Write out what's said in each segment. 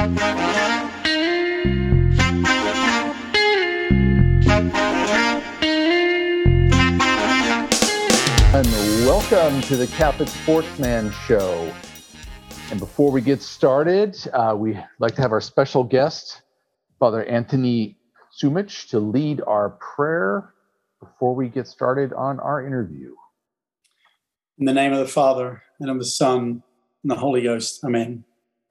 And welcome to the Catholic Sportsman Show. And before we get started, we'd like to have our special guest, Father Antony Sumich, to lead our prayer before we get started on our interview. In the name of the Father, and of the Son, and the Holy Ghost. Amen.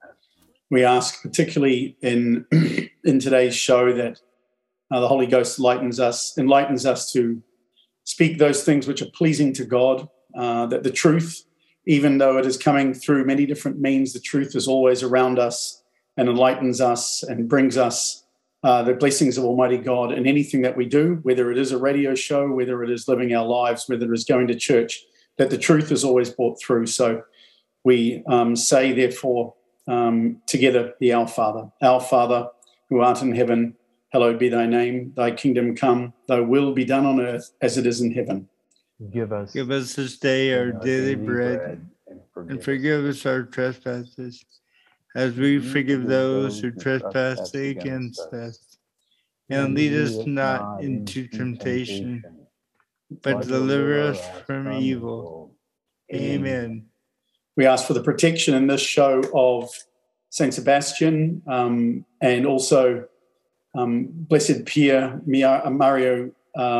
We ask, particularly in today's show, that the Holy Ghost enlightens us to speak those things which are pleasing to God, that the truth, even though it is coming through many different means, the truth is always around us and enlightens us and brings us the blessings of Almighty God in anything that we do, whether it is a radio show, whether it is living our lives, whether it is going to church, that the truth is always brought through. So we say, therefore, together the Our Father, who art in heaven, hallowed be thy name, thy kingdom come, thy will be done on earth as it is in heaven. Give us this day our daily bread, and forgive us our trespasses, as we forgive those who trespass against us. And lead us not into temptation, but deliver us from evil. Amen. We ask for the protection in this show of Saint Sebastian and also Blessed Pier Mario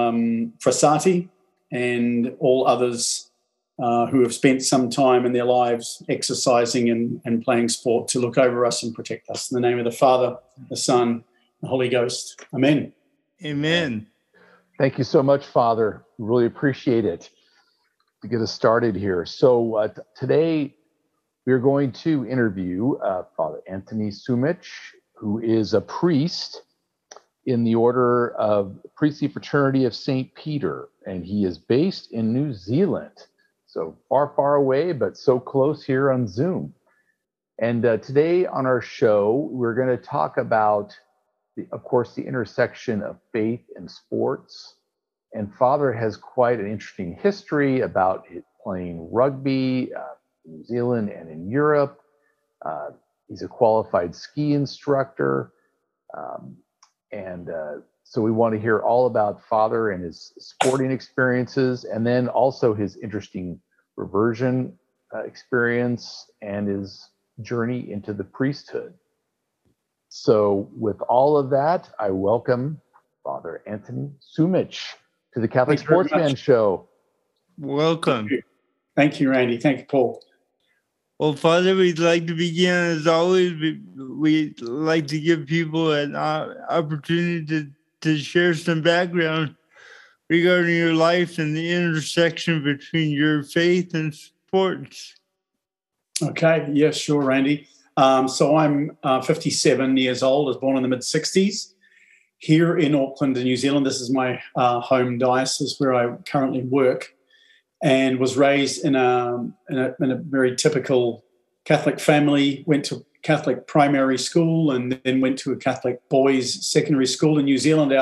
Frassati and all others who have spent some time in their lives exercising and playing sport to look over us and protect us. In the name of the Father, the Son, the Holy Ghost. Amen. Amen. Thank you so much, Father. We really appreciate it to get us started here. So today we're going to interview Father Antony Sumich, who is a priest in the Order of Priestly Fraternity of St. Peter, and he is based in New Zealand. So far, far away, but so close here on Zoom. And today on our show, we're going to talk about, of course, the intersection of faith and sports. And Father has quite an interesting history about playing rugby in New Zealand and in Europe. He's a qualified ski instructor. So we want to hear all about Father and his sporting experiences, and then also his interesting reversion experience and his journey into the priesthood. So with all of that, I welcome Father Antony Sumich to the Catholic Sportsman Show. Welcome. Thank you, Randy. Thank you, Paul. Well, Father, we'd like to begin, as always, we'd like to give people an opportunity to share some background regarding your life and the intersection between your faith and sports. Okay, yes, sure, Randy. So I'm 57 years old. I was born in the mid-60s here in Auckland, New Zealand. This is my home diocese where I currently work, and was raised in a very typical Catholic family. Went to Catholic primary school and then went to a Catholic boys secondary school in New Zealand.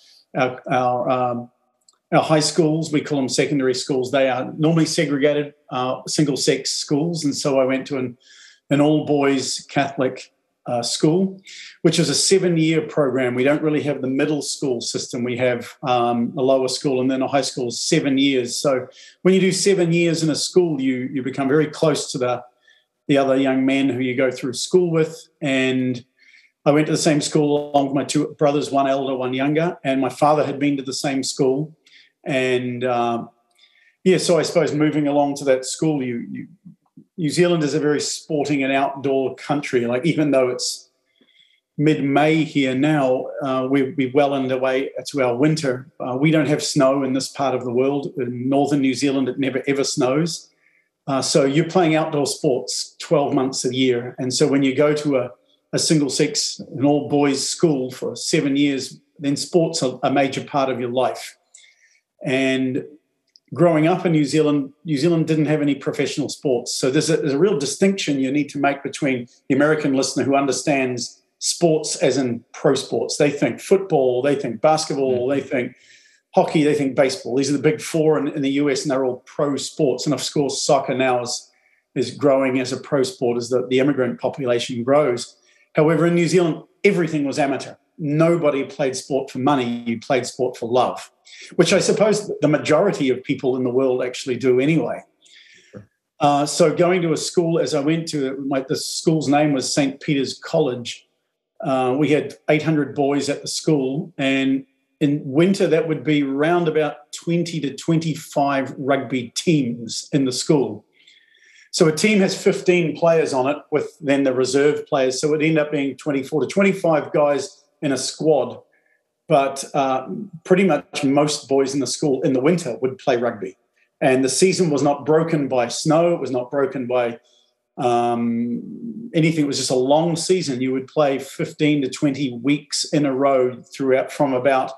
Our high schools, we call them secondary schools. They are normally segregated single-sex schools, and so I went to an all-boys Catholic school, which is a 7-year program. We don't really have the middle school system. We have a lower school and then a high school is 7 years. So when you do 7 years in a school, you become very close to the other young men who you go through school with. And I went to the same school along with my two brothers, one elder, one younger, and my father had been to the same school. And so I suppose moving along to that school, New Zealand is a very sporting and outdoor country. Like, even though it's mid-May here now, we're well underway to our winter. We don't have snow in this part of the world. In northern New Zealand, it never ever snows. So you're playing outdoor sports 12 months a year. And so when you go to a single-sex, an all-boys school for 7 years, then sports are a major part of your life. And growing up in New Zealand didn't have any professional sports. So there's a real distinction you need to make between the American listener who understands sports as in pro sports. They think football, they think basketball, they think hockey, they think baseball. These are the big four in the US, and they're all pro sports. And of course, soccer now is growing as a pro sport as the immigrant population grows. However, in New Zealand, everything was amateur. Nobody played sport for money. You played sport for love, which I suppose the majority of people in the world actually do anyway. So going to a school, as I went to, the school's name was St. Peter's College. We had 800 boys at the school, and in winter that would be round about 20 to 25 rugby teams in the school. So a team has 15 players on it with then the reserve players. So it ended up being 24 to 25 guys in a squad. But pretty much most boys in the school in the winter would play rugby. And the season was not broken by snow. It was not broken by anything. It was just a long season. You would play 15 to 20 weeks in a row throughout from about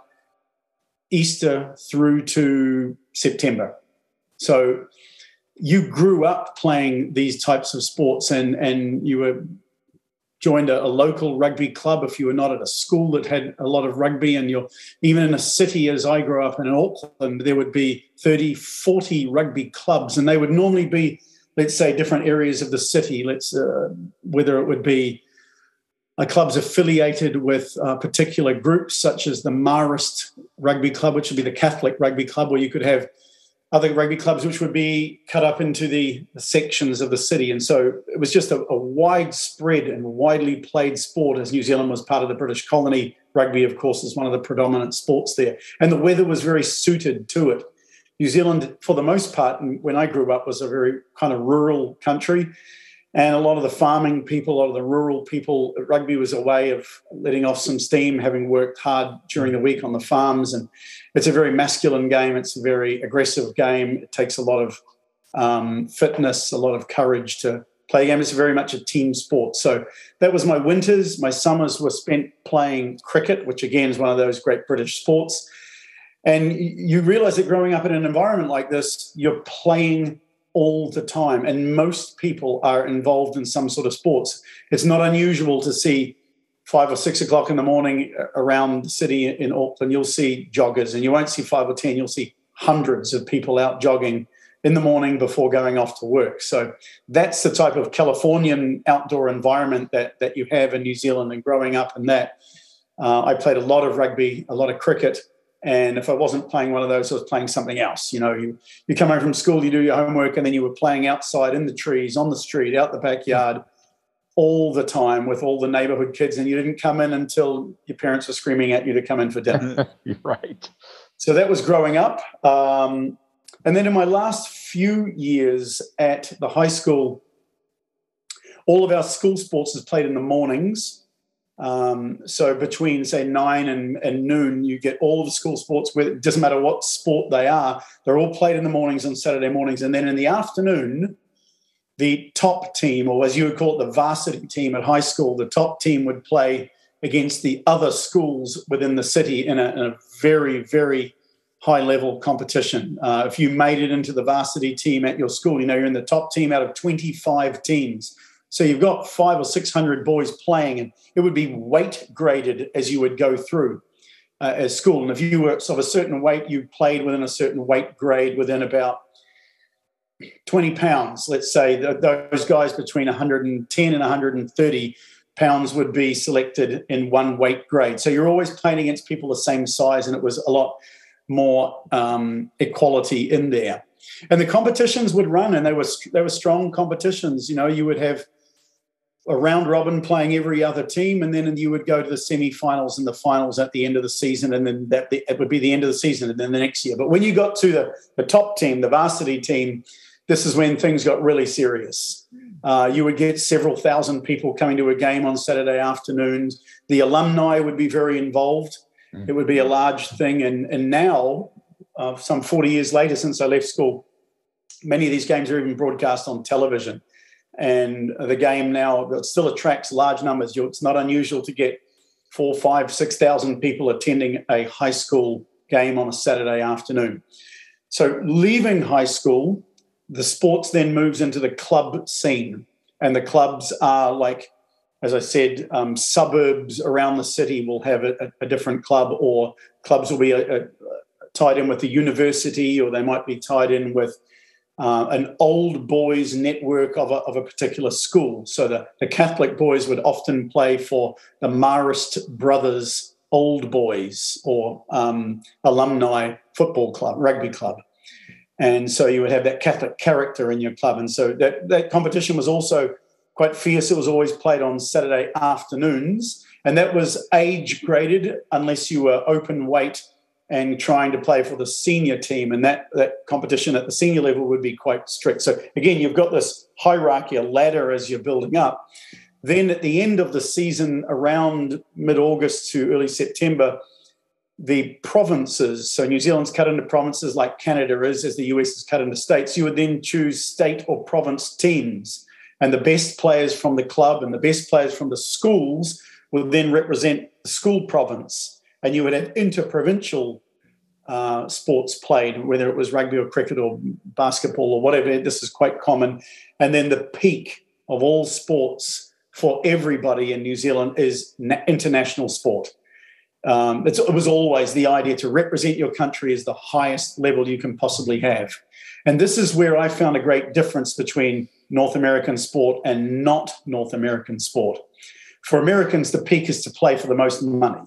Easter through to September. So you grew up playing these types of sports, and you were joined a local rugby club if you were not at a school that had a lot of rugby. And you're even in a city, as I grew up in Auckland, there would be 30, 40 rugby clubs, and they would normally be, let's say, different areas of the city. Whether it would be clubs affiliated with particular groups, such as the Marist Rugby Club, which would be the Catholic rugby club, where you could have other rugby clubs which would be cut up into the sections of the city. And so it was just a widespread and widely played sport, as New Zealand was part of the British colony. Rugby, of course, is one of the predominant sports there. And the weather was very suited to it. New Zealand, for the most part, and when I grew up, was a very kind of rural country. And a lot of the farming people, a lot of the rural people, rugby was a way of letting off some steam, having worked hard during the week on the farms. And it's a very masculine game. It's a very aggressive game. It takes a lot of fitness, a lot of courage to play a game. It's very much a team sport. So that was my winters. My summers were spent playing cricket, which again is one of those great British sports. And you realize that growing up in an environment like this, you're playing all the time, and most people are involved in some sort of sports. It's not unusual to see 5 or 6 o'clock in the morning around the city in Auckland. You'll see joggers, and you won't see 5 or 10. You'll see hundreds of people out jogging in the morning before going off to work. So that's the type of Californian outdoor environment that you have in New Zealand. And growing up in that, I played a lot of rugby, a lot of cricket. And if I wasn't playing one of those, I was playing something else. You know, you come home from school, you do your homework, and then you were playing outside in the trees, on the street, out the backyard all the time with all the neighborhood kids. And you didn't come in until your parents were screaming at you to come in for dinner. You're right. So that was growing up. And then in my last few years at the high school, all of our school sports is played in the mornings. So between, say, 9 and noon, you get all of the school sports. It doesn't matter what sport they are. They're all played in the mornings on Saturday mornings. And then in the afternoon, the top team, or as you would call it, the varsity team at high school, the top team would play against the other schools within the city in a very, very high-level competition. If you made it into the varsity team at your school, you know, you're in the top team out of 25 teams. So you've got 500 or 600 boys playing, and it would be weight graded as you would go through as school. And if you were of a certain weight, you played within a certain weight grade within about 20 pounds. Let's say those guys between 110 and 130 pounds would be selected in one weight grade. So you're always playing against people the same size, and it was a lot more equality in there. And the competitions would run, and they were strong competitions. You know, you would have a round robin playing every other team, and then you would go to the semi-finals and the finals at the end of the season, and then it would be the end of the season and then the next year. But when you got to the top team, the varsity team, this is when things got really serious. You would get several thousand people coming to a game on Saturday afternoons. The alumni would be very involved. It would be a large thing. And now, some 40 years later since I left school, many of these games are even broadcast on television. And the game now still attracts large numbers. It's not unusual to get 4,000, 5,000, 6,000 people attending a high school game on a Saturday afternoon. So leaving high school, the sports then moves into the club scene. And the clubs are like, as I said, suburbs around the city will have a different club, or clubs will be tied in with the university, or they might be tied in with an old boys network of a particular school. So the Catholic boys would often play for the Marist Brothers Old Boys or alumni football club, rugby club. And so you would have that Catholic character in your club. And so that competition was also quite fierce. It was always played on Saturday afternoons. And that was age graded unless you were open weight and trying to play for the senior team. And that competition at the senior level would be quite strict. So again, you've got this hierarchy, a ladder as you're building up. Then at the end of the season, around mid-August to early September, the provinces, so New Zealand's cut into provinces like Canada is, as the US is cut into states, you would then choose state or province teams. And the best players from the club and the best players from the schools would then represent the school province. And you would have interprovincial sports played, whether it was rugby or cricket or basketball or whatever. This is quite common. And then the peak of all sports for everybody in New Zealand is international sport. It was always the idea to represent your country as the highest level you can possibly have. And this is where I found a great difference between North American sport and not North American sport. For Americans, the peak is to play for the most money.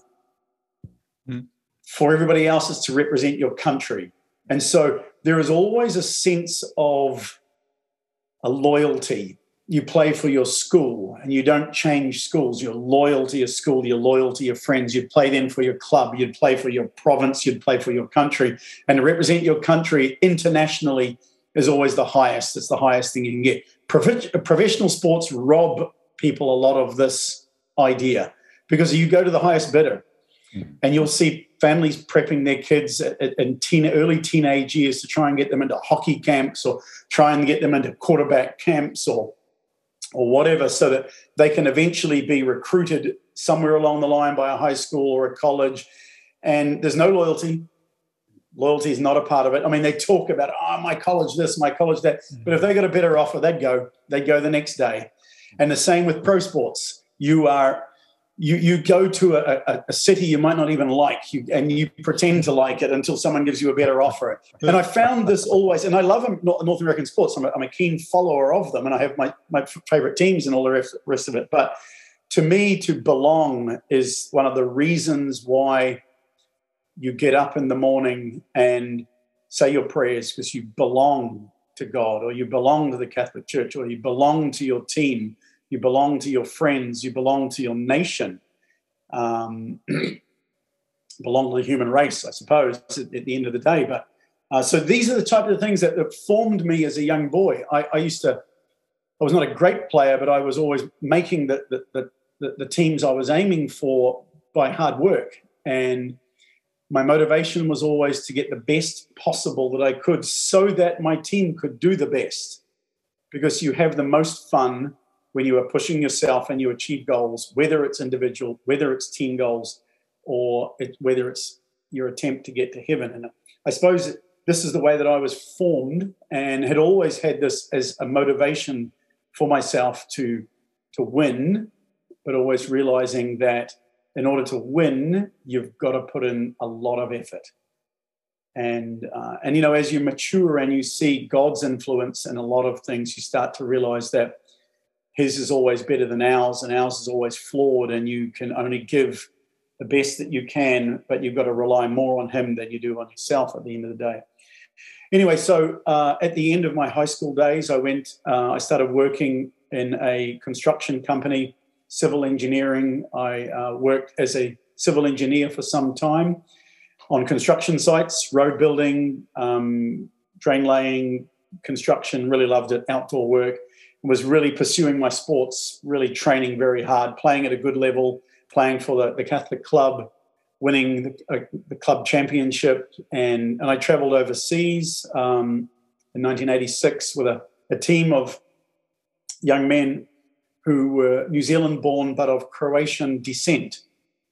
For everybody else, it's to represent your country. And so there is always a sense of a loyalty. You play for your school and you don't change schools. You're loyal to your school, you're loyal to your friends. You'd play then for your club, you'd play for your province, you'd play for your country. And to represent your country internationally is always the highest. It's the highest thing you can get. Professional sports rob people a lot of this idea because you go to the highest bidder and you'll see families prepping their kids in early teenage years to try and get them into hockey camps or try and get them into quarterback camps or whatever, so that they can eventually be recruited somewhere along the line by a high school or a college. And there's no loyalty. Loyalty is not a part of it. I mean, they talk about, my college this, my college that. But if they got a better offer, they'd go the next day. And the same with pro sports. You go to a city you might not even like, and you pretend to like it until someone gives you a better offer. And I found this always, and I love North American sports. I'm a keen follower of them, and I have my favorite teams and all the rest of it. But to me, to belong is one of the reasons why you get up in the morning and say your prayers, because you belong to God, or you belong to the Catholic Church, or you belong to your team. You belong to your friends. You belong to your nation. Belong to the human race, I suppose, at the end of the day. But so these are the type of things that formed me as a young boy. I was not a great player, but I was always making the teams I was aiming for by hard work. And my motivation was always to get the best possible that I could so that my team could do the best, because you have the most fun when you are pushing yourself and you achieve goals, whether it's individual, whether it's team goals, or whether it's your attempt to get to heaven. And I suppose this is the way that I was formed, and had always had this as a motivation for myself to win, but always realizing that in order to win, you've got to put in a lot of effort. And as you mature and you see God's influence in a lot of things, you start to realize that His is always better than ours, and ours is always flawed, and you can only give the best that you can, but you've got to rely more on Him than you do on yourself at the end of the day. Anyway, so at the end of my high school days, I started working in a construction company, civil engineering. I worked as a civil engineer for some time on construction sites, road building, drain laying, construction. Really loved it, outdoor work. Was really pursuing my sports, really training very hard, playing at a good level, playing for the Catholic club, winning the club championship. And I travelled overseas in 1986 with a team of young men who were New Zealand-born but of Croatian descent.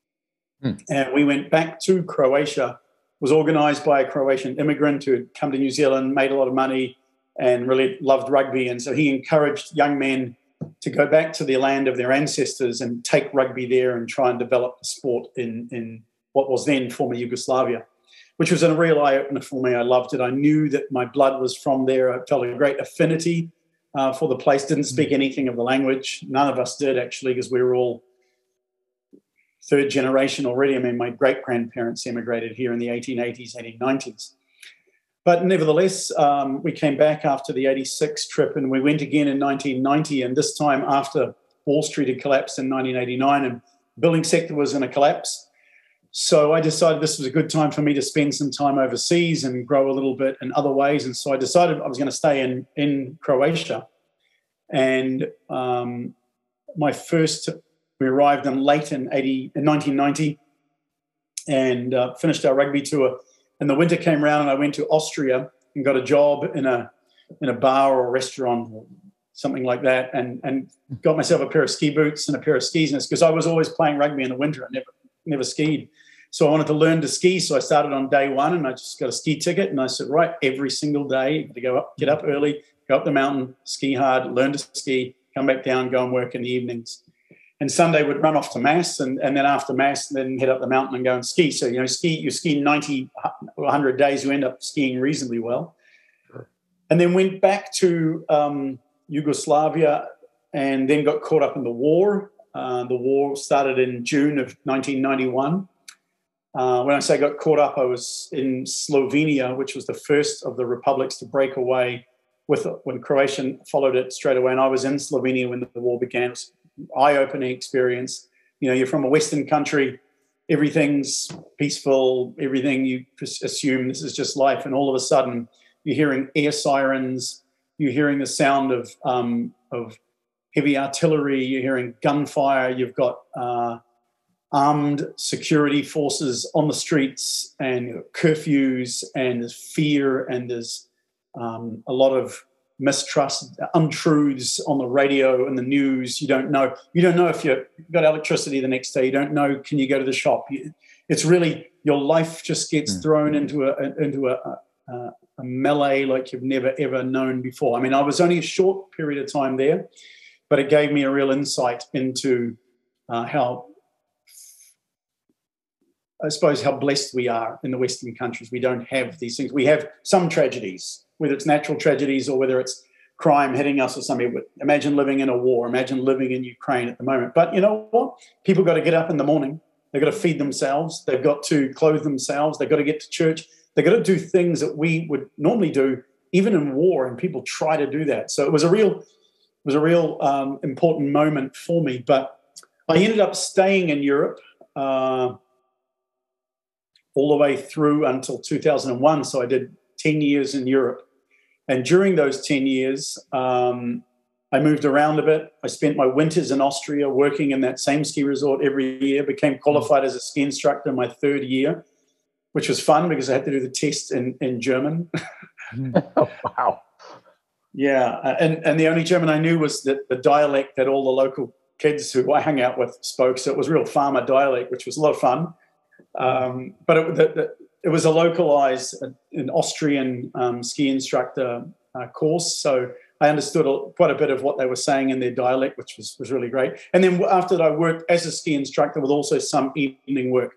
And we went back to Croatia. Was organised by a Croatian immigrant who had come to New Zealand, made a lot of money, and really loved rugby. And so he encouraged young men to go back to the land of their ancestors and take rugby there and try and develop the sport in what was then former Yugoslavia. which was a real eye-opener for me. I loved it. I knew that my blood was from there. I felt a great affinity for the place. Didn't speak anything of the language. None of us did, actually, because we were all third generation already. I mean, my great-grandparents emigrated here in the 1880s, 1890s. But nevertheless, we came back after the 86 trip, and we went again in 1990, and this time after Wall Street had collapsed in 1989 and the building sector was in a collapse. So I decided this was a good time for me to spend some time overseas and grow a little bit in other ways. And so I decided I was going to stay in Croatia. And we arrived in late in 1990 and finished our rugby tour. And the winter came around and I went to Austria and got a job in a bar or a restaurant or something like that, and got myself a pair of ski boots and a pair of skis, because I was always playing rugby in the winter. I never skied. So I wanted to learn to ski. So I started on day one and I just got a ski ticket. And I said, right, every single day, get up early, go up the mountain, ski hard, learn to ski, come back down, go and work in the evenings. And Sunday would run off to Mass, and then after Mass, then head up the mountain and go and ski. So, you ski 90 or 100 days, you end up skiing reasonably well. Sure. And then went back to Yugoslavia and then got caught up in the war. The war started in June of 1991. When I say got caught up, I was in Slovenia, which was the first of the republics to break away when Croatia followed it straight away. And I was in Slovenia when the war began. It was an eye-opening experience. You're from a Western country, everything's peaceful, everything you just assume this is just life. And all of a sudden, you're hearing air sirens, you're hearing the sound of heavy artillery, you're hearing gunfire, you've got armed security forces on the streets and curfews, and there's fear, and there's a lot of mistrust, untruths on the radio and the news. You don't know if you've got electricity the next day. You don't know, can you go to the shop? It's really, your life just gets thrown into a melee like you've never, ever known before. I mean, I was only a short period of time there, but it gave me a real insight into how blessed we are in the Western countries. We don't have these things. We have some tragedies, whether it's natural tragedies or whether it's crime hitting us or something. But imagine living in a war. Imagine living in Ukraine at the moment. But you know what? People got to get up in the morning. They've got to feed themselves. They've got to clothe themselves. They've got to get to church. They've got to do things that we would normally do, even in war, and people try to do that. So it was a real important moment for me. But I ended up staying in Europe all the way through until 2001. So I did 10 years in Europe. And during those 10 years, I moved around a bit. I spent my winters in Austria working in that same ski resort every year, became qualified as a ski instructor in my third year, which was fun because I had to do the test in German. Oh, wow. Yeah. And the only German I knew was the dialect that all the local kids who I hung out with spoke. So it was real farmer dialect, which was a lot of fun. But it was a localized, an Austrian ski instructor course. So I understood quite a bit of what they were saying in their dialect, which was really great. And then after that, I worked as a ski instructor with also some evening work.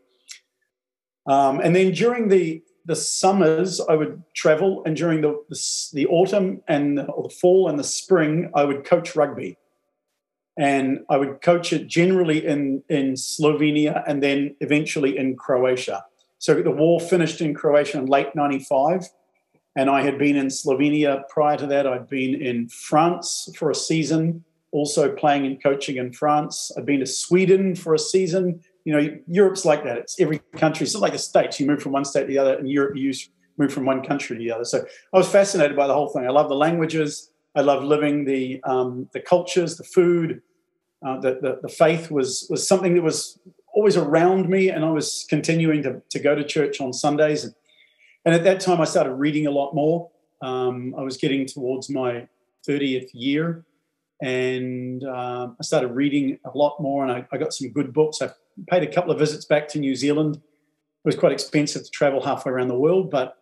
And then during the summers, I would travel, and during the autumn or the fall and the spring, I would coach rugby. And I would coach it generally in Slovenia and then eventually in Croatia. So the war finished in Croatia in late 95, and I had been in Slovenia prior to that. I'd been in France for a season, also playing and coaching in France. I'd been to Sweden for a season. Europe's like that. It's every country. It's not like the States. You move from one state to the other. In Europe, you move from one country to the other. So I was fascinated by the whole thing. I love the languages. I love living the cultures, the food. The faith was something that was always around me, and I was continuing to go to church on Sundays. And at that time, I started reading a lot more. I was getting towards my 30th year, and I started reading a lot more, and I got some good books. I paid a couple of visits back to New Zealand. It was quite expensive to travel halfway around the world, but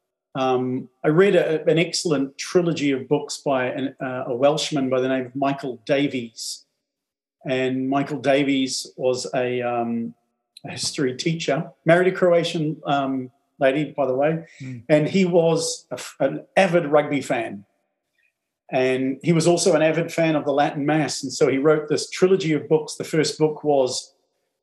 I read an excellent trilogy of books by a Welshman by the name of Michael Davies. And Michael Davies was a history teacher, married a Croatian lady, by the way, and he was an avid rugby fan. And he was also an avid fan of the Latin Mass. And so he wrote this trilogy of books. The first book was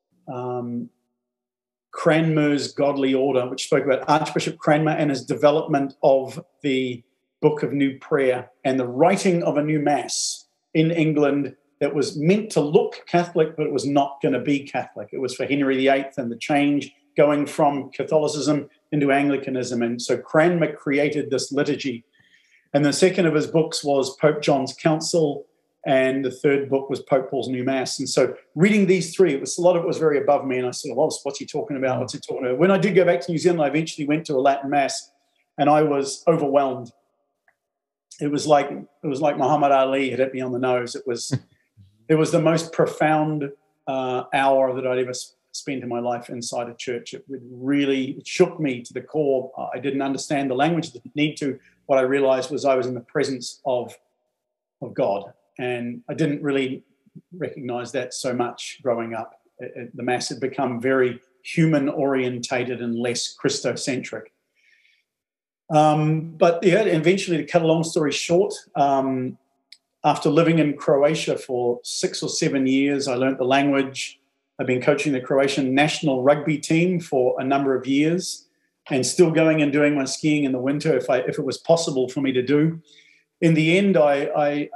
Cranmer's Godly Order, which spoke about Archbishop Cranmer and his development of the Book of New Prayer and the writing of a new Mass in England that was meant to look Catholic, but it was not going to be Catholic. It was for Henry VIII and the change going from Catholicism into Anglicanism. And so Cranmer created this liturgy. And the second of his books was Pope John's Council, and the third book was Pope Paul's New Mass. And so reading these three, a lot of it was very above me, and I said, well, what's he talking about? What's he talking about? When I did go back to New Zealand, I eventually went to a Latin Mass, and I was overwhelmed. It was like Muhammad Ali had hit me on the nose. It was the most profound hour that I'd ever spent in my life inside a church. It really shook me to the core. I didn't understand the language, didn't need to. What I realized was I was in the presence of God, and I didn't really recognize that so much growing up. The Mass had become very human-orientated and less Christocentric. But yeah, eventually, to cut a long story short, after living in Croatia for 6 or 7 years, I learned the language. I've been coaching the Croatian national rugby team for a number of years, and still going and doing my skiing in the winter if it was possible for me to do. In the end, I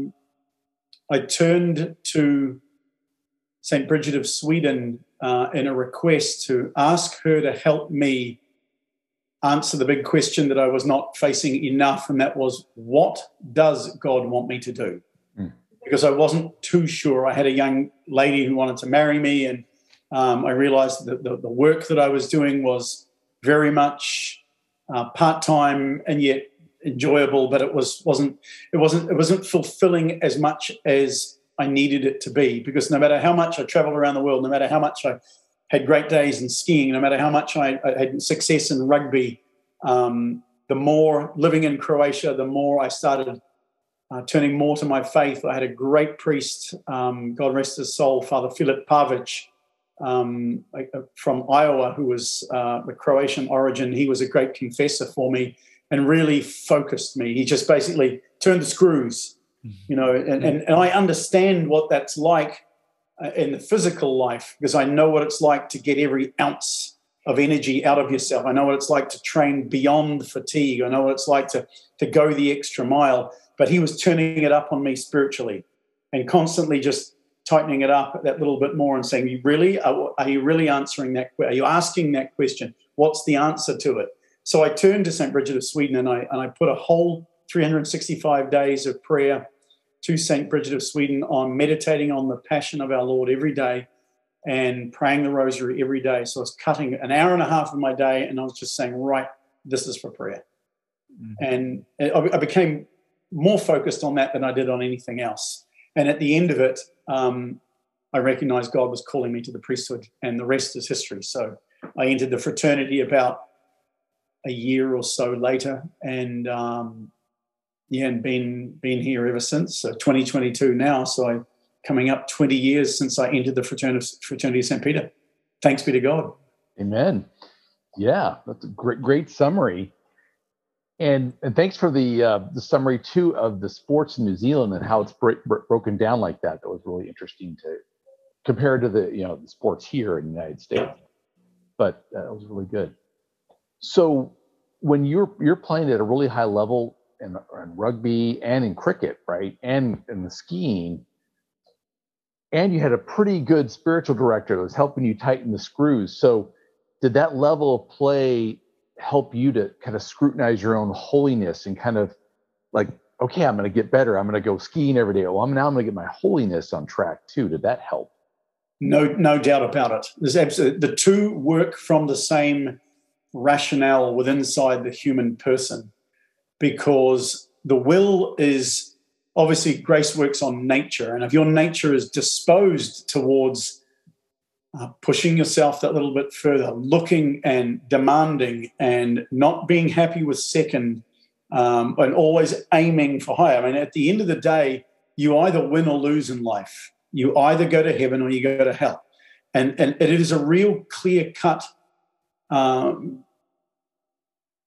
turned to St. Bridget of Sweden in a request to ask her to help me answer the big question that I was not facing enough, and that was, what does God want me to do? Because I wasn't too sure. I had a young lady who wanted to marry me, and I realized that the work that I was doing was very much part-time and yet enjoyable, but it wasn't fulfilling as much as I needed it to be. Because no matter how much I traveled around the world, no matter how much I had great days in skiing, no matter how much I had success in rugby, the more living in Croatia, the more I started turning more to my faith. I had a great priest, God rest his soul, Father Filip Pavic, from Iowa, who was the Croatian origin. He was a great confessor for me and really focused me. He just basically turned the screws, and I understand what that's like in the physical life, because I know what it's like to get every ounce of energy out of yourself. I know what it's like to train beyond fatigue. I know what it's like to go the extra mile. But he was turning it up on me spiritually and constantly just tightening it up that little bit more and saying, are you really answering that? Are you asking that question? What's the answer to it? So I turned to St. Bridget of Sweden, and I put a whole 365 days of prayer to St. Bridget of Sweden on meditating on the passion of our Lord every day and praying the rosary every day. So I was cutting an hour and a half of my day, and I was just saying, right, this is for prayer. And I became more focused on that than I did on anything else. And at the end of it, I recognized God was calling me to the priesthood, and the rest is history. So I entered the fraternity about a year or so later, and and been here ever since. So 2022 now. So I'm coming up 20 years since I entered the fraternity of St. Peter. Thanks be to God. Amen. Yeah, that's a great summary. And thanks for the summary too of the sports in New Zealand and how it's broken down like that. That was really interesting to compare to the sports here in the United States. But that was really good. So when you're playing at a really high level in rugby and in cricket, right, and in the skiing, and you had a pretty good spiritual director that was helping you tighten the screws. So did that level of play help you to kind of scrutinize your own holiness and kind of like, okay, I'm going to get better. I'm going to go skiing every day. Well, now I'm going to get my holiness on track too. Did that help? No doubt about it. There's absolutely, the two work from the same rationale within inside the human person, because the will is obviously, grace works on nature. And if your nature is disposed towards pushing yourself that little bit further, looking and demanding and not being happy with second, and always aiming for higher. I mean, at the end of the day, you either win or lose in life. You either go to heaven or you go to hell. And it is a real clear-cut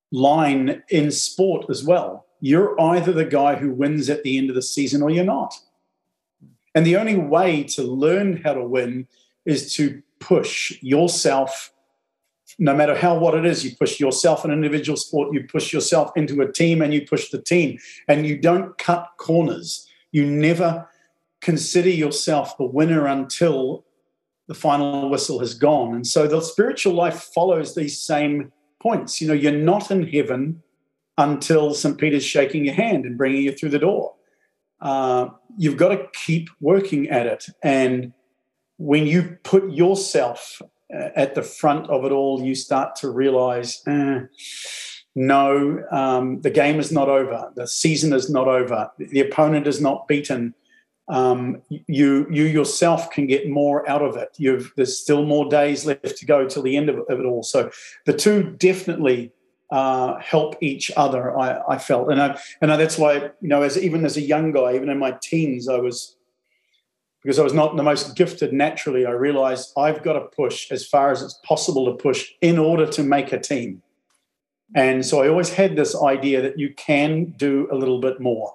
line in sport as well. You're either the guy who wins at the end of the season or you're not. And the only way to learn how to win is to push yourself, no matter what it is. You push yourself in an individual sport, you push yourself into a team, and you push the team. And you don't cut corners. You never consider yourself the winner until the final whistle has gone. And so the spiritual life follows these same points. You know, you're not in heaven until St. Peter's shaking your hand and bringing you through the door. You've got to keep working at it. And when you put yourself at the front of it all, you start to realize, no, the game is not over. The season is not over. The opponent is not beaten. You yourself can get more out of it. There's still more days left to go till the end of it all. So the two definitely help each other, I felt. And that's why, you know, even as a young guy, even in my teens, because I was not the most gifted naturally, I realized I've got to push as far as it's possible to push in order to make a team. And so I always had this idea that you can do a little bit more.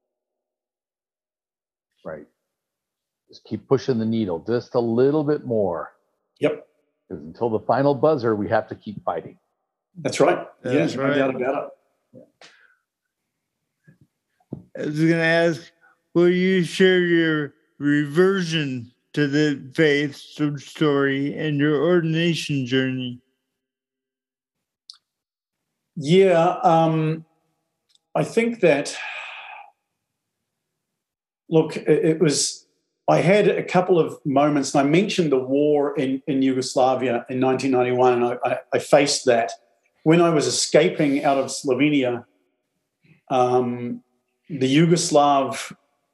Right. Just keep pushing the needle just a little bit more. Yep. Because until the final buzzer, we have to keep fighting. That's right. That's no right. doubt about it. I was going to ask, will you share your reversion to the faith story and your ordination journey? Yeah, I think that, look, I had a couple of moments, and I mentioned the war in Yugoslavia in 1991, and I faced that. When I was escaping out of Slovenia, the Yugoslav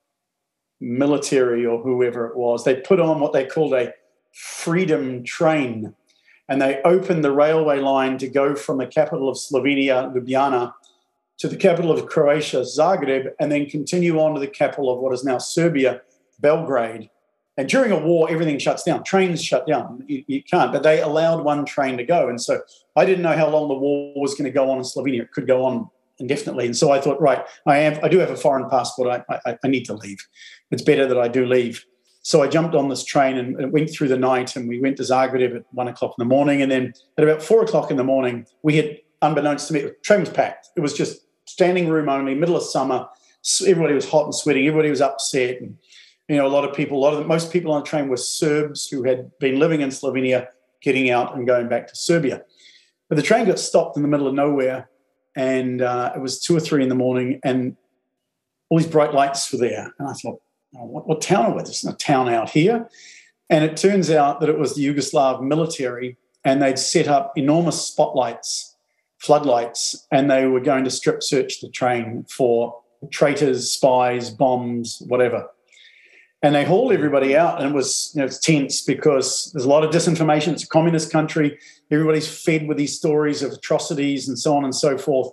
military, or whoever it was, they put on what they called a freedom train, and they opened the railway line to go from the capital of Slovenia, Ljubljana, to the capital of Croatia, Zagreb, and then continue on to the capital of what is now Serbia, Belgrade. And during a war, everything shuts down. Trains shut down. You can't. But they allowed one train to go. And so I didn't know how long the war was going to go on in Slovenia. It could go on indefinitely. And so I thought, right, I do have a foreign passport. I need to leave. It's better that I do leave. So I jumped on this train and went through the night, and we went to Zagreb at 1 o'clock in the morning. And then at about 4 o'clock in the morning, we had, unbeknownst to me, the train was packed. It was just standing room only, middle of summer. Everybody was hot and sweating. Everybody was upset. And, you know, most people on the train were Serbs who had been living in Slovenia, getting out and going back to Serbia. But the train got stopped in the middle of nowhere, and it was 2 or 3 in the morning, and all these bright lights were there. And I thought, oh, what town are we? There's no town out here. And it turns out that it was the Yugoslav military, and they'd set up enormous spotlights, floodlights, and they were going to strip search the train for traitors, spies, bombs, whatever. And they hauled everybody out, and it was, you know, it's tense because there's a lot of disinformation. It's a communist country. Everybody's fed with these stories of atrocities and so on and so forth.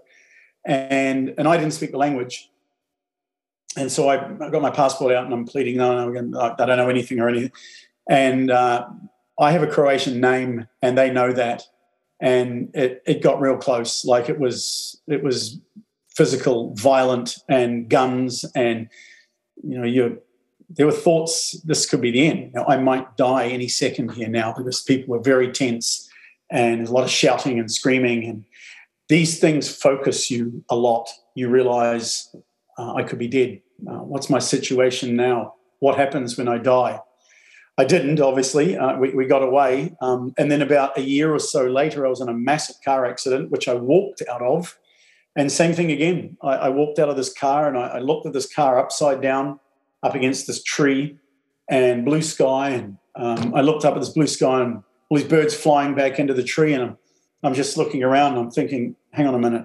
And I didn't speak the language. And so I got my passport out, and I'm pleading, no, I don't know anything or anything. And I have a Croatian name, and they know that. And it got real close. Like it was physical, violent, and guns. And, you know, there were thoughts this could be the end. You know, I might die any second here now, because people were very tense, and there's a lot of shouting and screaming. And these things focus you a lot. You realize I could be dead. What's my situation now? What happens when I die? I didn't, obviously. We got away. And then about a year or so later, I was in a massive car accident, which I walked out of. And same thing again. I walked out of this car, and I looked at this car upside down, up against this tree and blue sky. And I looked up at this blue sky and all these birds flying back into the tree. And I'm just looking around, and I'm thinking, hang on a minute.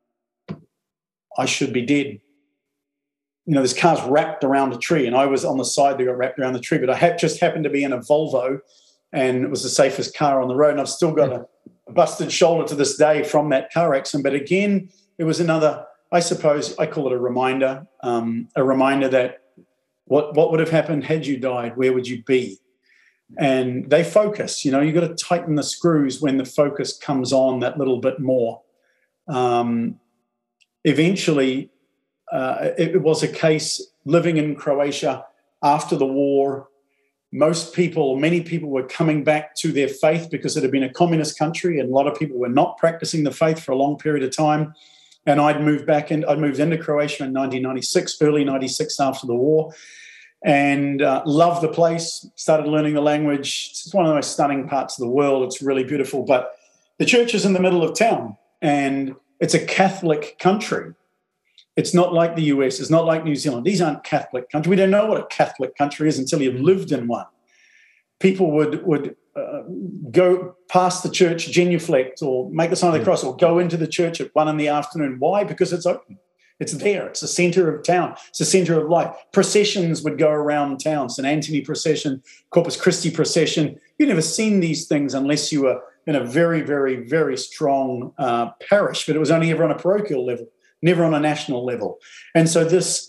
I should be dead. You know, this car's wrapped around a tree, and I was on the side that got wrapped around the tree, but I just happened to be in a Volvo, and it was the safest car on the road. And I've still got a busted shoulder to this day from that car accident. But again, it was another, I suppose, I call it a reminder that what would have happened had you died? Where would you be? And they focus. You know, you've got to tighten the screws when the focus comes on that little bit more. Eventually, it was a case living in Croatia after the war. Many people were coming back to their faith because it had been a communist country, and a lot of people were not practicing the faith for a long period of time. And I'd moved into Croatia in 1996, early 96 after the war, and loved the place, started learning the language. It's one of the most stunning parts of the world. It's really beautiful. But the church is in the middle of town, and it's a Catholic country. It's not like the US. It's not like New Zealand. These aren't Catholic countries. We don't know what a Catholic country is until you've lived in one. People would go past the church, genuflect, or make the sign of the cross, or go into the church at 1 PM. Why? Because it's open. It's there. It's the center of town. It's the center of life. Processions would go around town. St. Anthony procession, Corpus Christi procession. You've never seen these things unless you were in a very, very, very strong parish, but it was only ever on a parochial level, never on a national level. And so this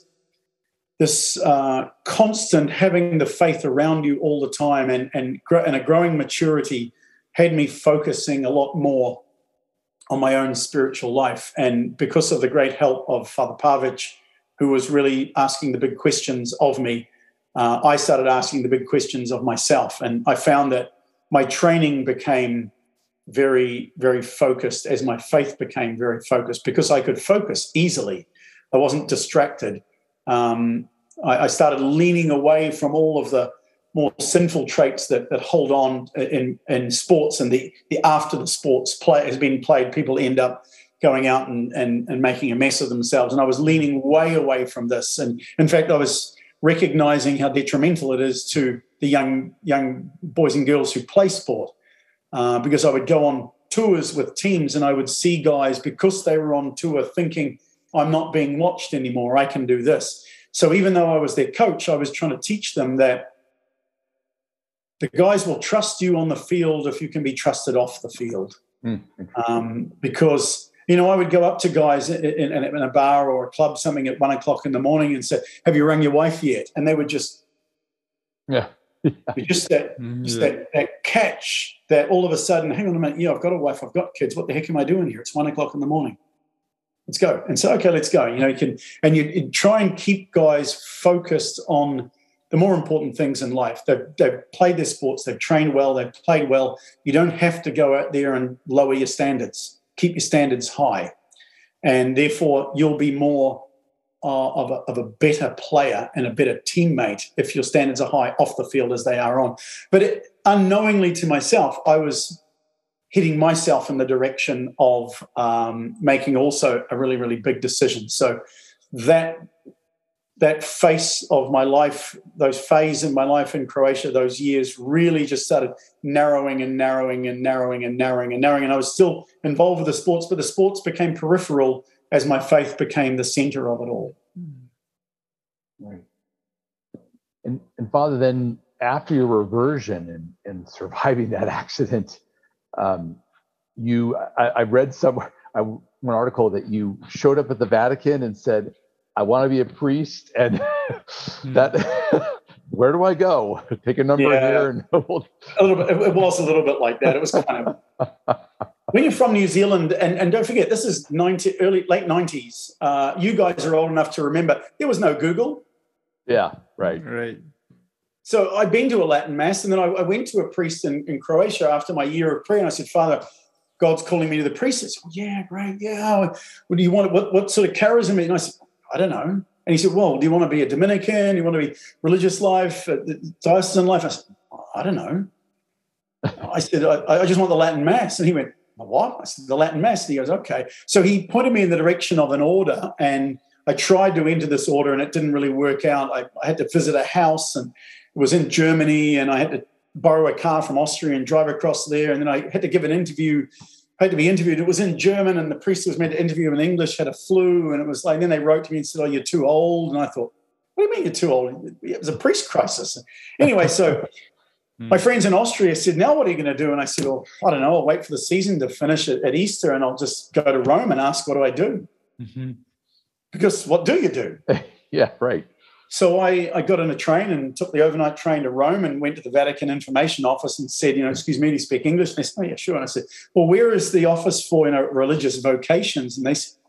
constant having the faith around you all the time and a growing maturity had me focusing a lot more on my own spiritual life. And because of the great help of Father Pavic, who was really asking the big questions of me, I started asking the big questions of myself. And I found that my training became very, very focused as my faith became very focused, because I could focus easily. I wasn't distracted. I started leaning away from all of the more sinful traits that hold on in sports, and the after the sports play has been played, people end up going out and making a mess of themselves. And I was leaning way away from this. And in fact, I was recognizing how detrimental it is to the young boys and girls who play sport, because I would go on tours with teams and I would see guys, because they were on tour, thinking, I'm not being watched anymore, I can do this. So even though I was their coach, I was trying to teach them that the guys will trust you on the field if you can be trusted off the field. Because, I would go up to guys in a bar or a club, something at 1 o'clock in the morning, and say, have you rung your wife yet? And they would just, just that catch that all of a sudden, hang on a minute, I've got a wife, I've got kids, what the heck am I doing here? It's 1 o'clock in the morning. Let's go. And so, okay, let's go. You try and keep guys focused on the more important things in life. They've played their sports, they've trained well, they've played well. You don't have to go out there and lower your standards. Keep your standards high. And therefore, you'll be more of a better player and a better teammate if your standards are high off the field as they are on. But unknowingly to myself, I was hitting myself in the direction of making also a really, really big decision. So that phase of my life, those phases in my life in Croatia, those years really just started narrowing and narrowing and narrowing and narrowing and narrowing. And I was still involved with the sports, but the sports became peripheral as my faith became the center of it all. Right. And Father, then after your reversion and surviving that accident, I read somewhere, one article that you showed up at the Vatican and said, I want to be a priest, and that where do I go? Take a number here. And a little bit. It was a little bit like that. It was kind of when you're from New Zealand, and don't forget, this is late 90s. You guys are old enough to remember there was no Google. Yeah, right. So I'd been to a Latin Mass, and then I went to a priest in Croatia after my year of prayer, and I said, Father, God's calling me to the priesthood. He said, yeah, great, yeah. What do you want? What sort of charism? And I said, I don't know. And he said, well, do you want to be a Dominican? Do you want to be religious life, diocesan life? I said, I don't know. I said, I just want the Latin Mass. And he went, what? I said, the Latin Mass. And he goes, okay. So he pointed me in the direction of an order, and I tried to enter this order, and it didn't really work out. I had to visit a house, and it was in Germany, and I had to borrow a car from Austria and drive across there. And then I had to give an interview. I had to be interviewed. It was in German, and the priest was meant to interview him in English, had a flu, and it was like, then they wrote to me and said, oh, you're too old. And I thought, what do you mean you're too old? It was a priest crisis. Anyway, so my friends in Austria said, now what are you going to do? And I said, well, I don't know. I'll wait for the season to finish at Easter, and I'll just go to Rome and ask, what do I do? Because what do you do? Yeah, right. So I got on a train and took the overnight train to Rome and went to the Vatican Information Office and said, excuse me, do you speak English? And they said, oh, yeah, sure. And I said, well, where is the office for religious vocations? And they said,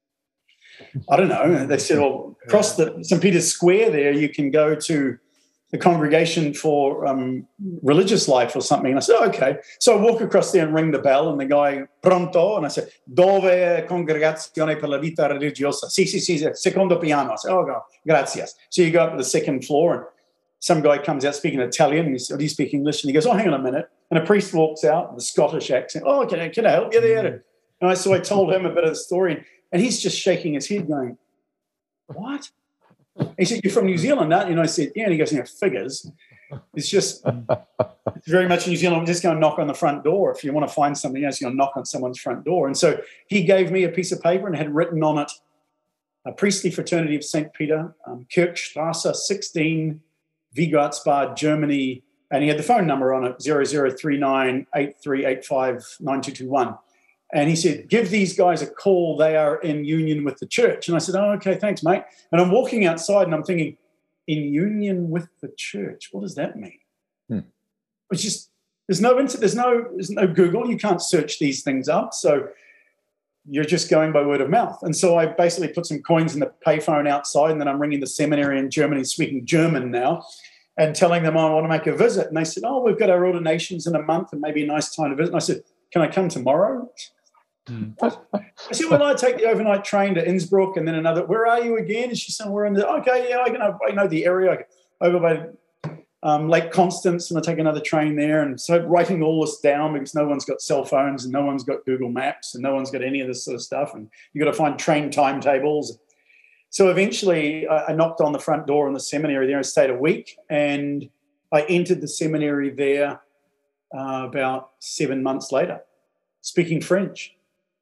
I don't know. And they said, well, across the St. Peter's Square there, you can go to the Congregation for Religious Life or something. And I said, oh, okay. So I walk across there and ring the bell, and the guy, pronto, and I said, dove congregazione per la vita religiosa? Sì, secondo piano. I said, oh, God, gracias. So you go up to the second floor, and some guy comes out speaking Italian, and he said, oh, do you speak English? And he goes, oh, hang on a minute. And a priest walks out with a Scottish accent. Oh, can I help you there? And so I told him a bit of the story, and he's just shaking his head going, what? He said, you're from New Zealand, aren't you? And I said, yeah. And he goes, figures. It's very much in New Zealand. Just go and knock on the front door. If you want to find something else, you're going to knock on someone's front door. And so he gave me a piece of paper and had written on it, a priestly fraternity of St. Peter, Kirchstrasse 16, Wigartsbad, Germany. And he had the phone number on it, 0039 8385 9221. And he said, give these guys a call. They are in union with the church. And I said, oh, okay, thanks, mate. And I'm walking outside and I'm thinking, in union with the church, what does that mean? It's just, there's no Google. You can't search these things up. So you're just going by word of mouth. And so I basically put some coins in the payphone outside, and then I'm ringing the seminary in Germany, speaking German now, and telling them I want to make a visit. And they said, oh, we've got our ordinations in a month and maybe a nice time to visit. And I said, can I come tomorrow? I said, well, I take the overnight train to Innsbruck and then another. Where are you again? And she said, we're in the, okay, yeah, I know the area. Over by Lake Constance, and I take another train there. And so writing all this down, because no one's got cell phones and no one's got Google Maps and no one's got any of this sort of stuff. And you've got to find train timetables. So eventually I knocked on the front door in the seminary there and stayed a week. And I entered the seminary there about 7 months later, speaking French.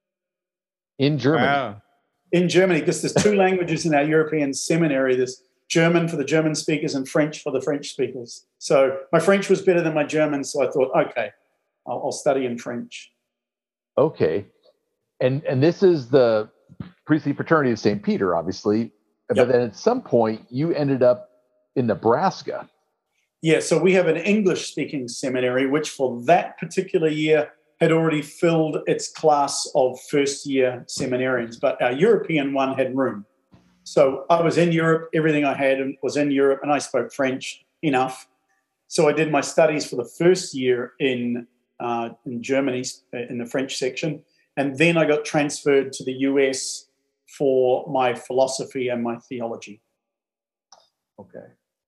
In Germany. Wow. In Germany, because there's two languages in our European seminary. There's German for the German speakers and French for the French speakers. So my French was better than my German, so I thought, okay, I'll study in French. Okay. And this is the priestly fraternity of St. Peter, obviously. But Yep. then at some point, you ended up in Nebraska. Yeah, so we have an English-speaking seminary, which for that particular year had already filled its class of first-year seminarians, but our European one had room. So I was in Europe, everything I had was in Europe, and I spoke French enough. So I did my studies for the first year in Germany, in the French section, and then I got transferred to the US for my philosophy and my theology. Okay.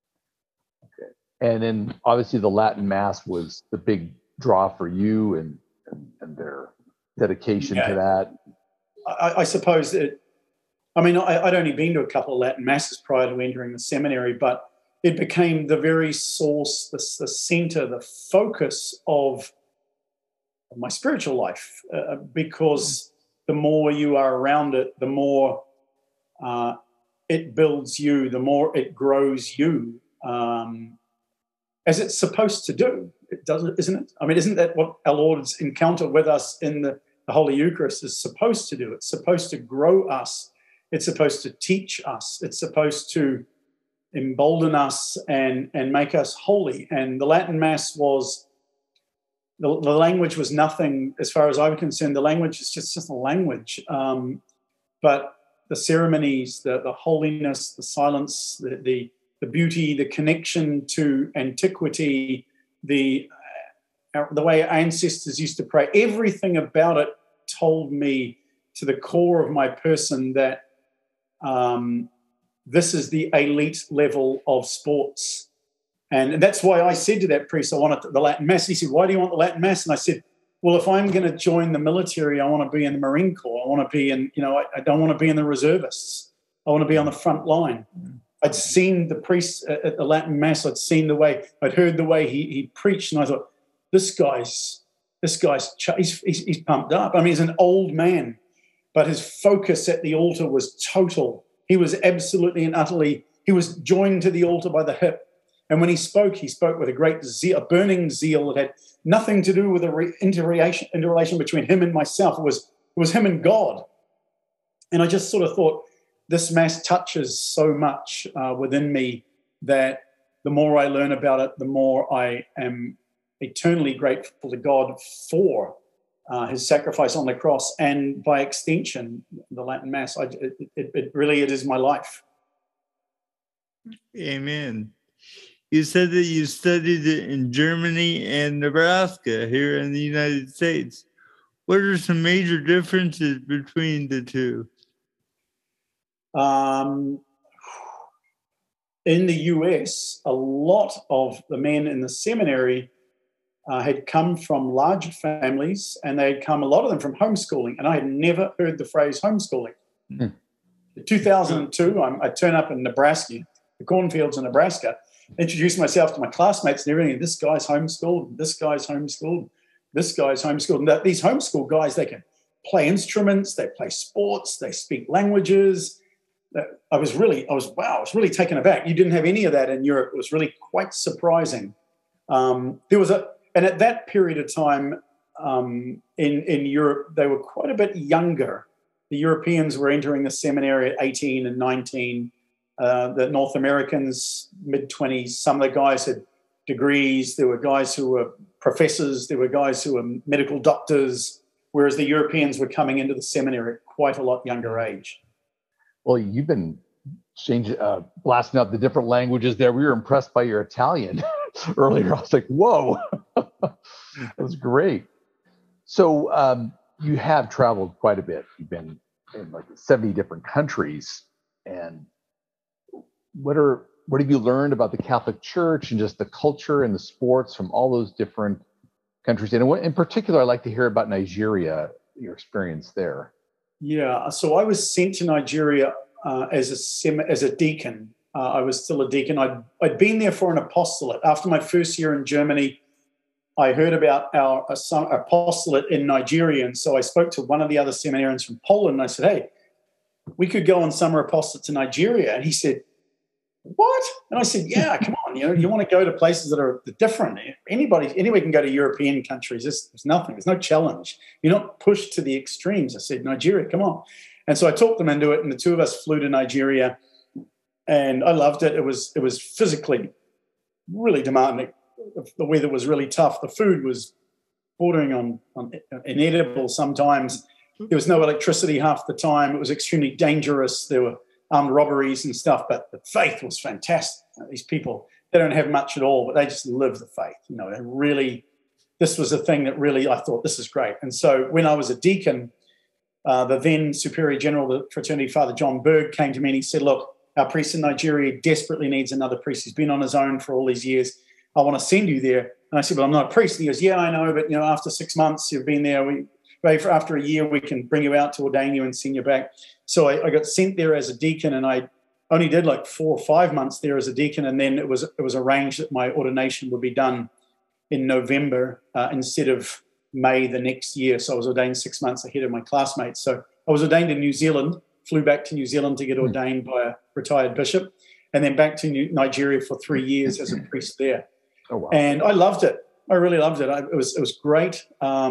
And then obviously the Latin Mass was the big draw for you and their dedication to that. I suppose I'd only been to a couple of Latin Masses prior to entering the seminary, but it became the very source, the center, the focus of my spiritual life, because the more you are around it, the more it builds you, the more it grows you, as it's supposed to do. It doesn't, isn't it? I mean, isn't that what our Lord's encounter with us in the Holy Eucharist is supposed to do? It's supposed to grow us. It's supposed to teach us. It's supposed to embolden us and make us holy. And the Latin Mass was, the language was nothing as far as I was concerned. The language is just a language. But the ceremonies, the holiness, the silence, the beauty, the connection to antiquity, the way our ancestors used to pray, everything about it told me to the core of my person that this is the elite level of sports. And that's why I said to that priest, I wanted the Latin Mass. He said, why do you want the Latin Mass? And I said, well, if I'm going to join the military, I want to be in the Marine Corps. I want to be in, I don't want to be in the reservists. I want to be on the front line. I'd seen the priest at the Latin Mass. I'd seen the way, I'd heard the way he preached, and I thought, this guy's he's pumped up. I mean, he's an old man, but his focus at the altar was total. He was absolutely and utterly, he was joined to the altar by the hip. And when he spoke with a great zeal, a burning zeal that had nothing to do with the interrelation between him and myself. It was him and God. And I just sort of thought, this Mass touches so much within me that the more I learn about it, the more I am eternally grateful to God for his sacrifice on the cross, and by extension, the Latin Mass. It really is my life. Amen. You said that you studied it in Germany and Nebraska here in the United States. What are some major differences between the two? In the US, a lot of the men in the seminary had come from large families, and they'd come, a lot of them, from homeschooling, and I had never heard the phrase homeschooling. In 2002, I turn up in Nebraska, the cornfields in Nebraska, introduce myself to my classmates and everything. This guy's homeschooled, this guy's homeschooled, this guy's homeschooled. And these homeschool guys, they can play instruments, they play sports, they speak languages. I was really taken aback. You didn't have any of that in Europe. It was really quite surprising. And at that period of time in Europe, they were quite a bit younger. The Europeans were entering the seminary at 18 and 19. The North Americans, mid-20s. Some of the guys had degrees. There were guys who were professors. There were guys who were medical doctors, whereas the Europeans were coming into the seminary at quite a lot younger age. Well, you've been blasting out the different languages there. We were impressed by your Italian earlier. I was like, whoa, that was great. So you have traveled quite a bit. You've been in like 70 different countries. And what have you learned about the Catholic Church and just the culture and the sports from all those different countries? And in particular, I'd like to hear about Nigeria, your experience there. Yeah, so I was sent to Nigeria as a deacon. I was still a deacon. I'd been there for an apostolate. After my first year in Germany, I heard about our apostolate in Nigeria, and so I spoke to one of the other seminarians from Poland, and I said, hey, we could go on summer apostolate to Nigeria. And he said, what? And I said, yeah, come on. You want to go to places that are different. Anybody can go to European countries. There's nothing. There's no challenge. You're not pushed to the extremes. I said, Nigeria, come on. And so I talked them into it, and the two of us flew to Nigeria, and I loved it. It was physically really demanding. The weather was really tough. The food was bordering on inedible sometimes. There was no electricity half the time. It was extremely dangerous. There were armed robberies and stuff, but the faith was fantastic. These people, they don't have much at all, but they just live the faith. They really, this was a thing that really, I thought, this is great. And so when I was a deacon, the then Superior General of the fraternity, Father John Berg, came to me and he said, look, our priest in Nigeria desperately needs another priest. He's been on his own for all these years. I want to send you there. And I said, well, I'm not a priest. And he goes, yeah, I know, but after 6 months you've been there, after a year, we can bring you out to ordain you and send you back. So I got sent there as a deacon, and I only did like 4 or 5 months there as a deacon, and then it was arranged that my ordination would be done in November instead of May the next year. So I was ordained 6 months ahead of my classmates. So I was ordained in New Zealand, flew back to New Zealand to get ordained by a retired bishop, and then back to Nigeria for 3 years as a priest there. Oh, wow. And I loved it. I really loved it. It was great.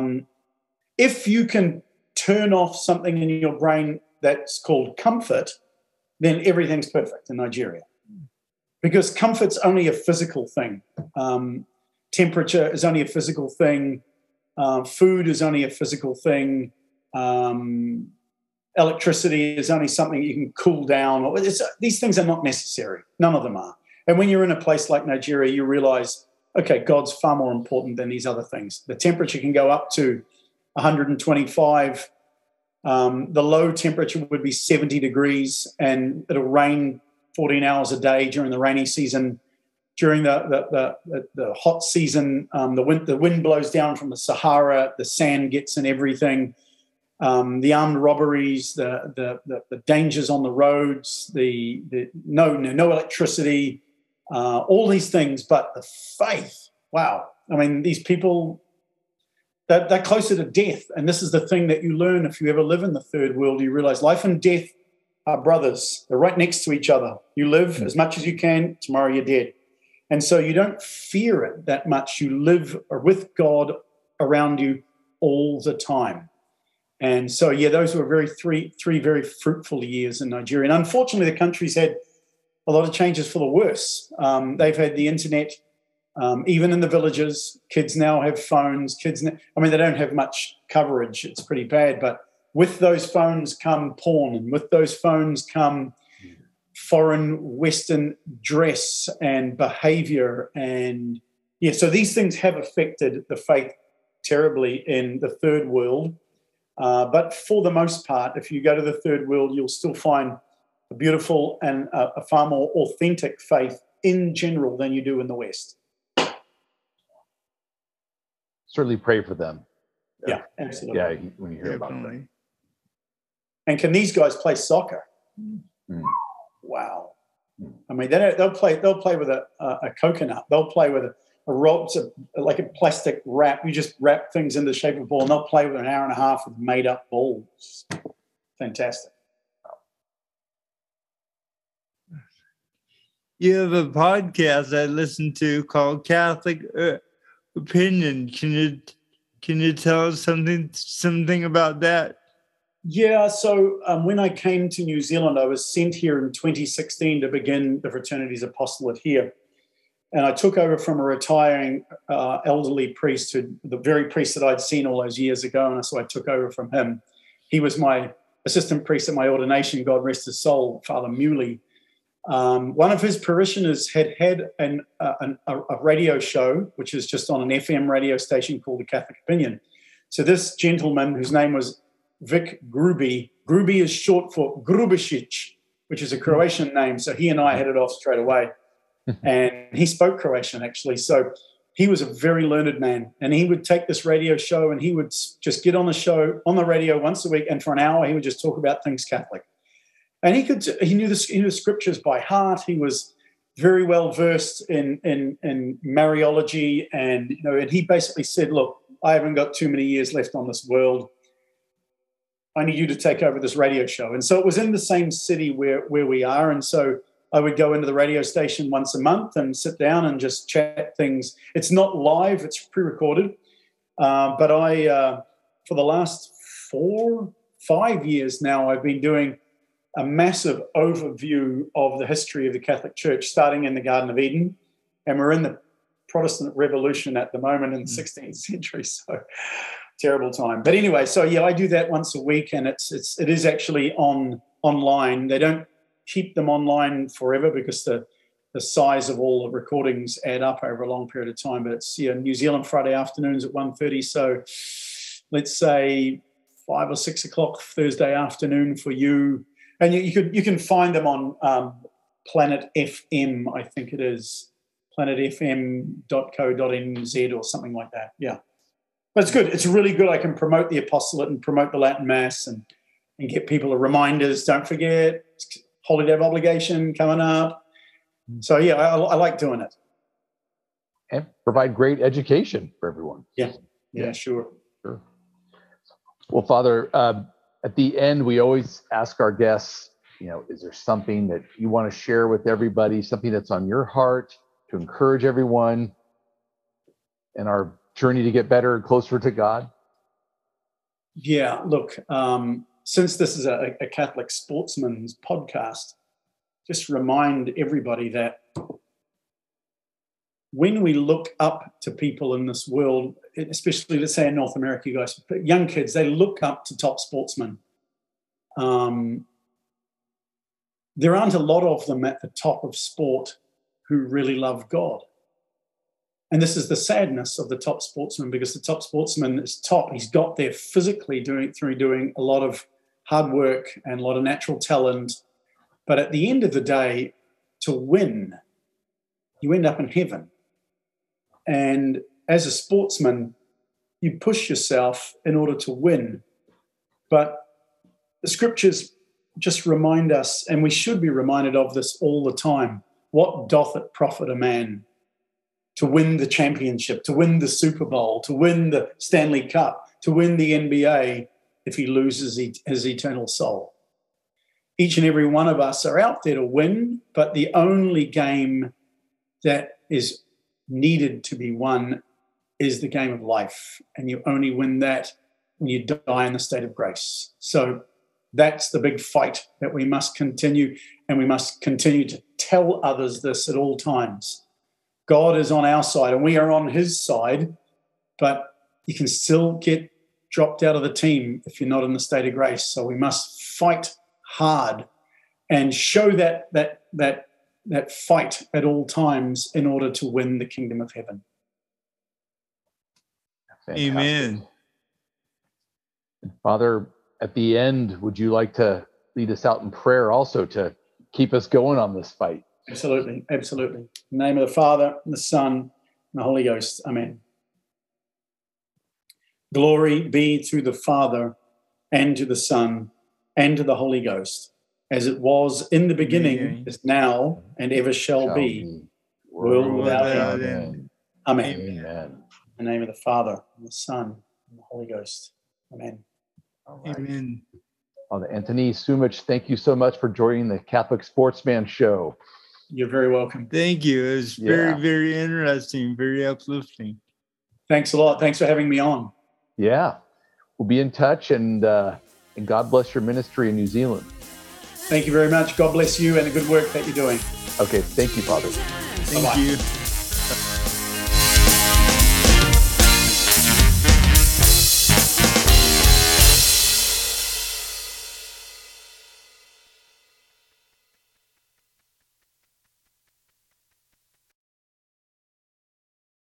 If you can turn off something in your brain that's called comfort, then everything's perfect in Nigeria. Because comfort's only a physical thing. Temperature is only a physical thing. Food is only a physical thing. Electricity is only something you can cool down. These things are not necessary. None of them are. And when you're in a place like Nigeria, you realize, okay, God's far more important than these other things. The temperature can go up to 125. The low temperature would be 70 degrees, and it'll rain 14 hours a day during the rainy season. During the hot season, the wind blows down from the Sahara, the sand gets in everything. The armed robberies, the dangers on the roads, no electricity, all these things, but the faith. Wow. I mean, these people, they're closer to death. And this is the thing that you learn if you ever live in the third world. You realize life and death are brothers. They're right next to each other. You live as much as you can. Tomorrow you're dead. And so you don't fear it that much. You live with God around you all the time. And so, yeah, those were three very fruitful years in Nigeria. And unfortunately, the country's had a lot of changes for the worse. They've had the internet, even in the villages. Kids now have phones. They don't have much coverage. It's pretty bad. But with those phones come porn, and with those phones come foreign Western dress and behavior. And, yeah, so these things have affected the faith terribly in the third world. But for the most part, if you go to the third world, you'll still find a beautiful and a far more authentic faith in general than you do in the West. Certainly pray for them. Yeah, absolutely. Yeah, when you hear about them. And can these guys play soccer? Mm. Wow. I mean, they'll play with a coconut. They'll play with a rope, like a plastic wrap. You just wrap things in the shape of a ball, and they'll play with an hour and a half with made-up balls. Fantastic. You have a podcast I listen to called Catholic Opinion. Can you tell us something about that? Yeah, so when I came to New Zealand, I was sent here in 2016 to begin the Fraternities Apostolate here. And I took over from a retiring elderly priest, the very priest that I'd seen all those years ago, and so I took over from him. He was my assistant priest at my ordination, God rest his soul, Father Muley. One of his parishioners had a radio show, which is just on an FM radio station called the Catholic Opinion. So this gentleman, whose name was Vic Gruby is short for Grubisic, which is a Croatian name. So he and I hit it off straight away. And he spoke Croatian, actually. So he was a very learned man. And he would take this radio show and he would just get on the radio once a week. And for an hour, he would just talk about things Catholic. And he knew the scriptures by heart. He was very well versed in Mariology. And, and he basically said, look, I haven't got too many years left on this world. I need you to take over this radio show. And so it was in the same city where we are. And so I would go into the radio station once a month and sit down and just chat things. It's not live, it's pre-recorded. But I, for the last 4-5 years now, I've been doing a massive overview of the history of the Catholic Church, starting in the Garden of Eden. And we're in the Protestant Revolution at the moment in the 16th century. So terrible time. But anyway, so yeah, I do that once a week, and it is actually online. They don't keep them online forever because the size of all the recordings add up over a long period of time. But it's New Zealand Friday afternoons at 1:30. So let's say 5 or 6 o'clock Thursday afternoon for you. And you can find them on Planet FM, I think it is, planetfm.co.nz or something like that. Yeah. But it's good. It's really good. I can promote the apostolate and promote the Latin Mass and get people reminders. Don't forget, Holiday of Obligation coming up. So, yeah, I like doing it. And provide great education for everyone. Yeah, sure. Well, Father, at the end, we always ask our guests, is there something that you want to share with everybody, something that's on your heart to encourage everyone in our journey to get better and closer to God? Yeah, look, since this is a Catholic sportsman's podcast, just remind everybody that when we look up to people in this world, especially, let's say in North America, you guys, young kids, they look up to top sportsmen. There aren't a lot of them at the top of sport who really love God. And this is the sadness of the top sportsman, because the top sportsman is top. He's got there physically through doing a lot of hard work and a lot of natural talent. But at the end of the day, to win, you end up in heaven. And as a sportsman, you push yourself in order to win. But the scriptures just remind us, and we should be reminded of this all the time, what doth it profit a man to win the championship, to win the Super Bowl, to win the Stanley Cup, to win the NBA if he loses his eternal soul? Each and every one of us are out there to win, but the only game that is needed to be won is the game of life. And you only win that when you die in the state of grace. So that's the big fight that we must continue, and we must continue to tell others this at all times. God is on our side and we are on his side, but you can still get dropped out of the team if you're not in the state of grace. So we must fight hard and show that fight at all times in order to win the kingdom of heaven. Fantastic. Amen. Father, at the end, would you like to lead us out in prayer also to keep us going on this fight? Absolutely, absolutely. In the name of the Father, and the Son, and the Holy Ghost. Amen. Glory be to the Father, and to the Son, and to the Holy Ghost, as it was in the beginning, is now, and ever shall be, world without end. Amen. Amen. In the name of the Father, and the Son, and the Holy Ghost. Amen. All right. Amen. Father Antony Sumich, thank you so much for joining the Catholic Sportsman Show. You're very welcome. Thank you. It was very, very interesting, very uplifting. Thanks a lot. Thanks for having me on. Yeah. We'll be in touch, and God bless your ministry in New Zealand. Thank you very much. God bless you and the good work that you're doing. Okay. Thank you, Father. Thank you.